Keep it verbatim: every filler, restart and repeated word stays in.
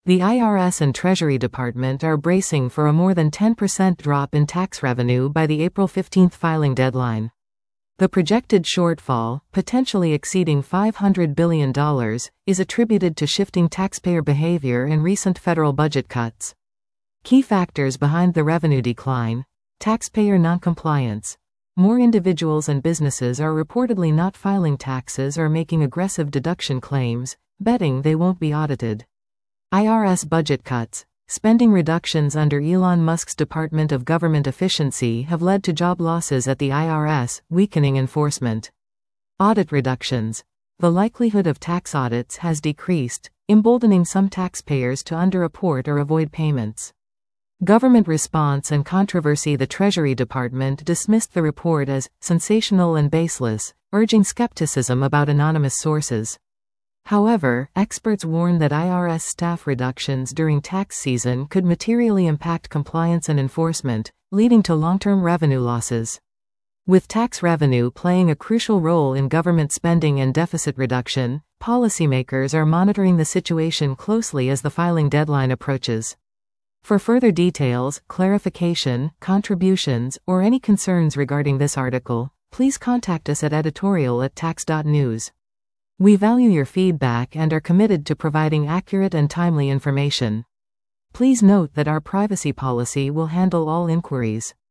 The I R S and Treasury Department are bracing for a more than ten percent drop in tax revenue by the April fifteenth filing deadline. The projected shortfall, potentially exceeding five hundred billion dollars, is attributed to shifting taxpayer behavior and recent federal budget cuts. Key factors behind the revenue decline: taxpayer noncompliance. More individuals and businesses are reportedly not filing taxes or making aggressive deduction claims, betting they won't be audited. I R S budget cuts. Spending reductions under Elon Musk's Department of Government Efficiency have led to job losses at the I R S, weakening enforcement. Audit reductions. The likelihood of tax audits has decreased, emboldening some taxpayers to underreport or avoid payments. Government response and controversy. The Treasury Department dismissed the report as sensational and baseless, urging skepticism about anonymous sources. However, experts warn that I R S staff reductions during tax season could materially impact compliance and enforcement, leading to long-term revenue losses. With tax revenue playing a crucial role in government spending and deficit reduction, policymakers are monitoring the situation closely as the filing deadline approaches. For further details, clarification, contributions, or any concerns regarding this article, please contact us at editorial at tax dot news. We value your feedback and are committed to providing accurate and timely information. Please note that our privacy policy will handle all inquiries.